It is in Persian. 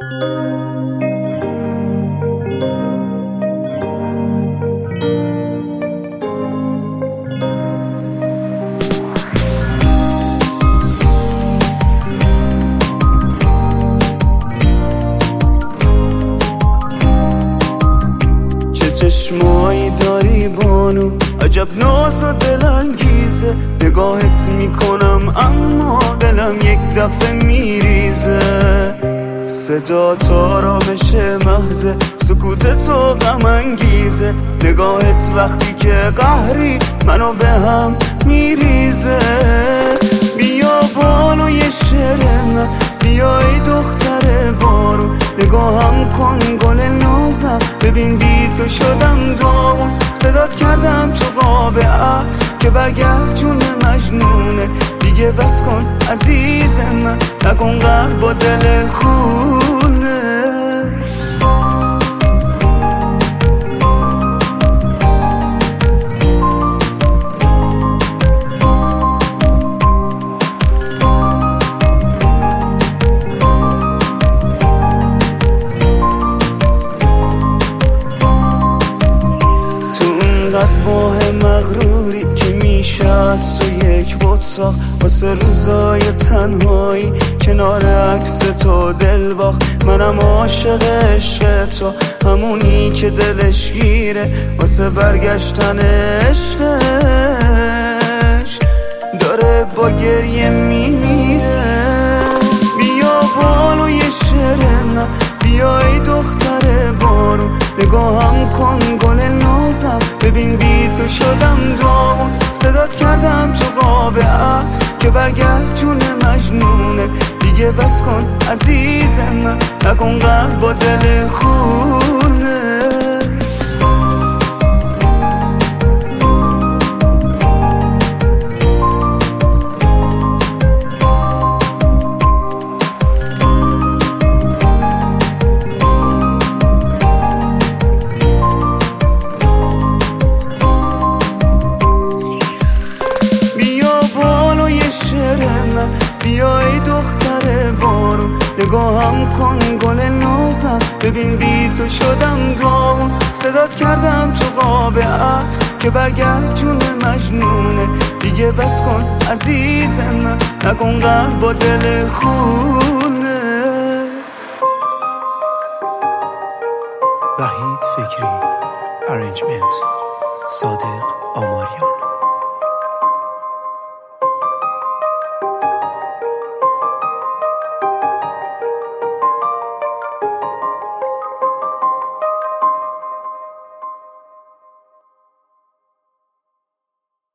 چشمایی داری بانو، عجب ناز و دلانگیزه. نگاهت میکنم اما دلم یک دفعه میریزه. صدا تو آرامش محضه، سکوت تو غم انگیزه. نگاهت وقتی که قهری منو به هم میریزه. بیا بالوی شعر من، بیا ای دختر بارو. نگاهم کن گل نازم، ببین بی تو شدم داغون. صدات کردم تو قاب عکس که برگرد جون مجنونه. دیگه بس کن عزیز من، نکن قهر با دل خونت. ماه مغروری که میشه از تو یک بوتساخ، واسه روزای تنهایی کنار عکس تو دل باخت. منم عاشق عشق تو، همونی که دلش گیره واسه برگشتن عشقش داره با گریه میمیره. بیا بالوی شعر من، بیا ای دختر بارو. نگاهم کن گل نازم، ببین بی تو شدم داغون. صدات کردم تو قاب عکس که برگرد جون مجنونه. دیگه بس کن عزیز من، نکن قهر با دل خونت. بیا ای دختر بارو. نگاهم کن گل نازم، ببین بی تو شدم داغون. صدات کردم تو قاب عکس که برگرد جون مجنونه. دیگه بس کن عزیز من، نکن قهر با دل خونت. وحید فکری، ارنجمنت صادق